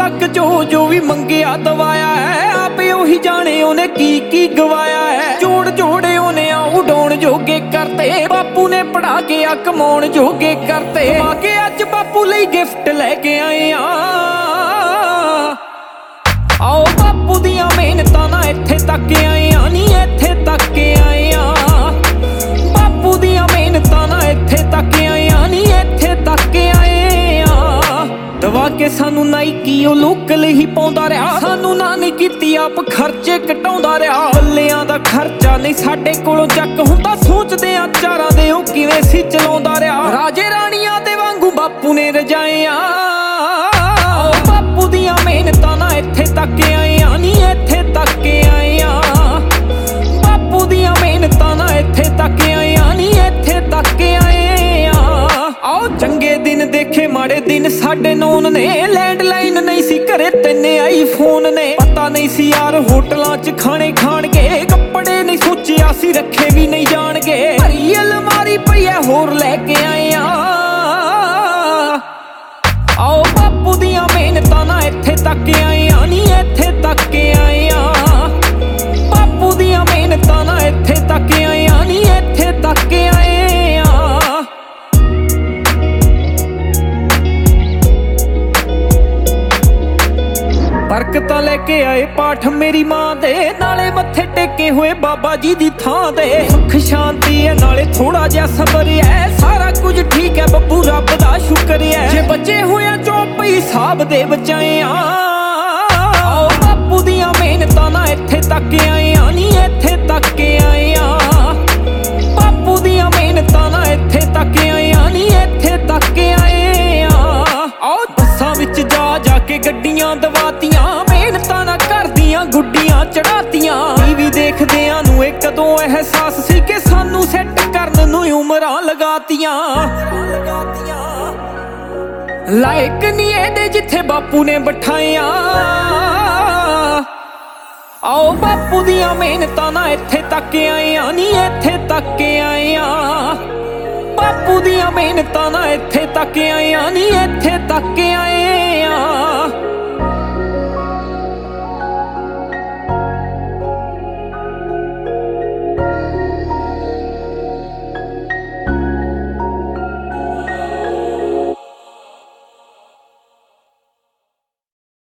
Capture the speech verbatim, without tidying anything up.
तक जो जो भी मंगिया दवाया है, आपे ओही जाने ओने की की गवाया है। जोड़ जोड़े ओने उड़ाउण जोगे करते, बापू ने पढ़ा के आ कमाउण जोगे करते। आके अज बापू लई गिफ्ट लैके आए आ, आओ बापू दियां मेहनतां ना इत्थे तक आए आ, नी इत्थे तक आए आ। बापू दियां मेहनतां ना इत्थे तक आए आ, नी इत्थे तक आए आ। दवा के सानू नाइकी ओ लोकल ही पाउंदा रहा, सानू ना नहीं कीती आप खर्चे घटाउंदा रहा। बल्लियां दा खर्चा नहीं साडे कोलों जक हुंदा, सोचदे आ चारां दे ओ किवें सी चलाउंदा रहा। राजे राणियां दे वांगू बापू ने रजाए आ, बापू दियां मेहनतां ना इत्थे तक आए आ, नी इत्थे तक आए आ। बापू दियां मेहनतां ना इत्थे तक आए आ, नी इत्थे तक आए आ। आओ चंगे दिन देखे माड़े दिन साडे नौन ने, लैंडलाइन नहीं सी घरे तिन्ने आईफोन ने। पता नहीं सी यार होटलां च खाने खाणगे, कपड़े नहीं सोचिया सी रखे भी नहीं जाणगे। भरी अलमारी पई है होर लैके आए आ, आओ बापू दियां मेहनतां ना इत्थे तक आए आ, नी इत्थे तक आए आ। बापू दियां मेहनतां ना इत्थे तक आए आ, नी इत्थे तक आए आ। बरकतां लेके आए पाठ मेरी मां दे, नाले मत्थे टेके हुए बाबा जी दी थां दे। सुख शांति है नाले थोड़ा जिहा सबर है, सारा कुछ ठीक है बब्बू रब दा शुक्र है। जे बचे होया चौप हिसाब दे बचाए आ, आओ बापू दियां मेहनतां ना इत्थे तक आए आ, नी इत्थे तक आए आ। बापू दियां मेहनतां ना इत्थे तक आए आ, नी इत्थे तक आए आ। आओ बस्सां विच जा जाके गड्डियां दवातियां, मेहनतां ना करदियां गुड्डियां चढ़ातियां। टीवी देखदियां नूं ए कदों एहसास सी कि सानू सैट करन नूं उमरां लगातियां। लायक नी एदे जिथे बापू ने बिठाया, आओ बापू दियां मेहनतां ना इत्थे तक आए आ, नी इत्थे तक आए आ। बापू दियां मेहनतां ना इत्थे तक आए आ, नी इत्थे तक आए